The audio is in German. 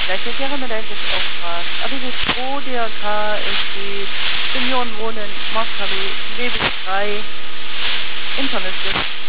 Gleichverkehr mit Einsatzauffrag, Abitur Pro, DRK, SD, Seniorenwohnen, Markt-KB, Lebensfrei, Internet.